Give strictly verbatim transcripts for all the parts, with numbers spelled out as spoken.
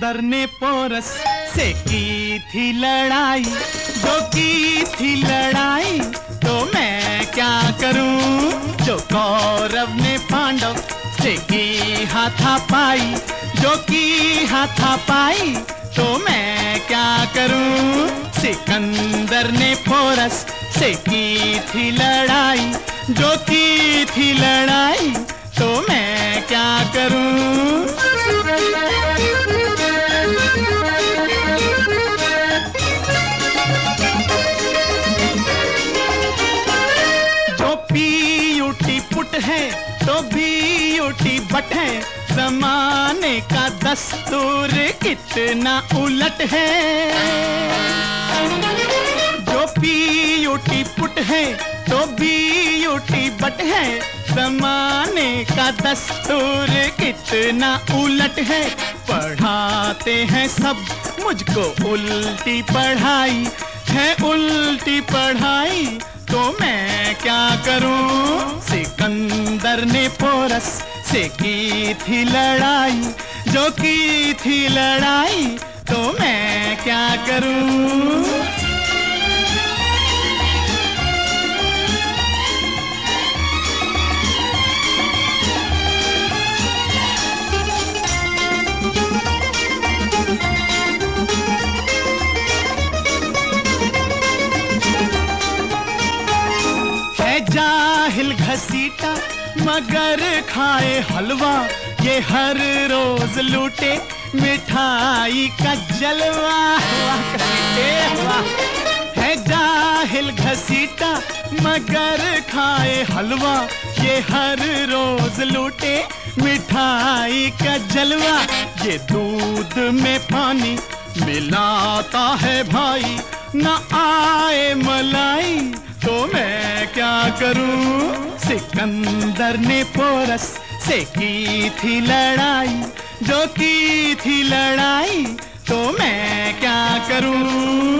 सिकंदर ने पोरस से की थी लड़ाई, जो की थी लड़ाई तो मैं क्या करूं। जो कौरव ने पांडव से की हाथापाई, जो की हाथापाई तो मैं क्या करूं। सिकंदर ने पोरस से की थी लड़ाई, जो की थी लड़ाई तो मैं क्या करूं। जो पीयूटी पुट है तो बीयूटी बट है, जमाने का दस्तूर कितना उलट है। जो पीयूटी पुट है तो बीयूटी बट है, जमाने का दस्तूर कितना उलट है। पढ़ाते हैं सब मुझको उल्टी पढ़ाई, है उल्टी पढ़ाई तो मैं क्या करूं। सिकंदर ने पोरस से की थी लड़ाई, जो की थी लड़ाई तो मैं क्या करूं। जाहिल घसीटा मगर खाए हलवा, ये हर रोज लूटे मिठाई का जलवा। है जाहिल घसीटा मगर खाए हलवा, ये हर रोज लूटे मिठाई का जलवा। ये दूध में पानी मिलाता है भाई, न आए मलाई तो मैं क्या करूं। सिकंदर ने पोरस से की थी लड़ाई, जो की थी लड़ाई तो मैं क्या करूं।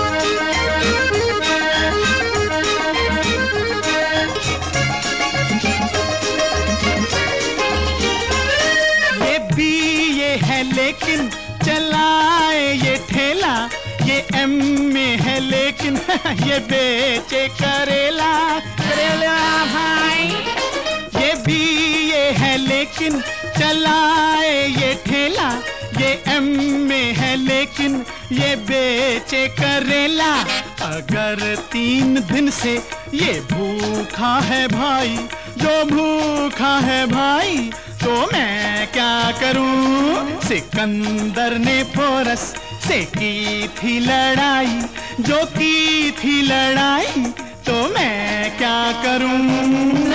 ये भी ये है लेकिन चलाए ये ठेला, ये एम में है लेकिन ये बेचे करेला। करेला भाई ये भी ये है लेकिन चलाए ये ठेला, ये एम में है लेकिन ये बेचे करेला। अगर तीन दिन से ये भूखा है भाई, जो भूखा है भाई तो मैं क्या करूं। सिकंदर ने पोरस से की थी लड़ाई, जो की थी लड़ाई तो मैं क्या करूं।